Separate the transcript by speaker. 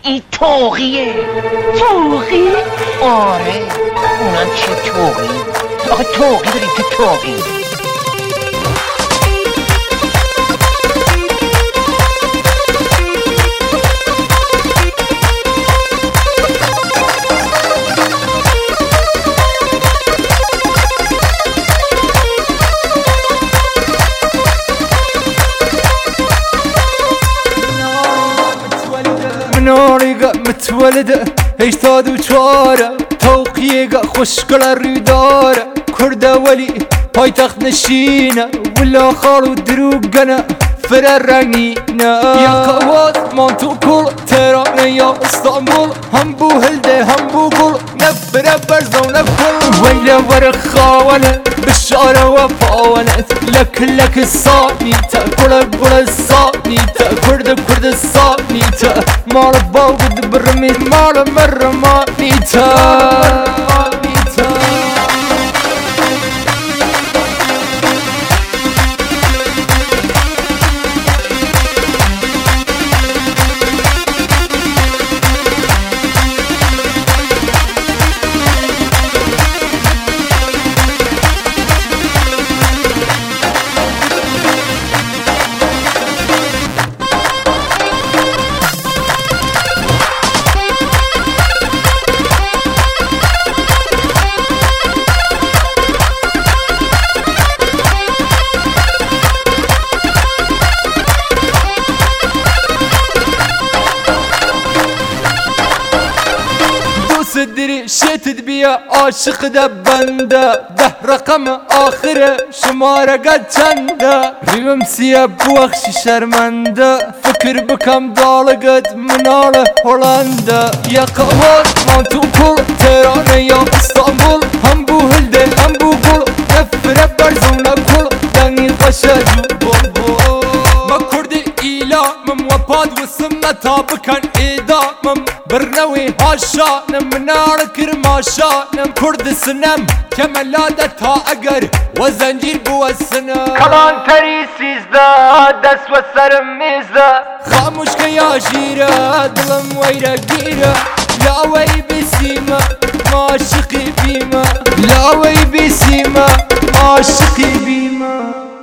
Speaker 1: این توقیه.
Speaker 2: توقی؟
Speaker 1: آره اونم چه توقی؟ آخه توقی داریم که توقی.
Speaker 3: مناريقة متولدة هيش تادو چوارة توقيقة خوشكلا ريدارة كردة ولي هاي تخت نشينة ولا خالو دروقنا فرر رنگينا يا قوات مانتو كل تهران يا اسطنبول هم بو هلده هم بو قل نفر برزو نفر ويلا ورق خاونة بالشارة وفاونة لك الصانيتا كل الصانيتا كرد الصانيتا مال باود برميت مال مرمانيتا صدري شتت بيا عاشق ده بنده ده رقم آخره شماره قد چنده ريم سيا بوخش شرمنده فكر بكم دالقد منال هولنده يا قوات مانتو كل تهران يا اسطنبول هم بو هلده هم بو قل نفره برزونه كل دنگي قشاجو بول ما كردي إيلامم وباد وسمتا بكن إيدامم برنوي هاشانم منار كرماشانم كرد سنم كملادة تا اگر وزنجير بو السنم
Speaker 2: كلان تري سيزدا دس وسرم ميزدا
Speaker 3: خاموش كيا جيرا دلم ويرا جيرا لا وي بسيما عاشقي بيما لا وي بسيما عاشقي بيما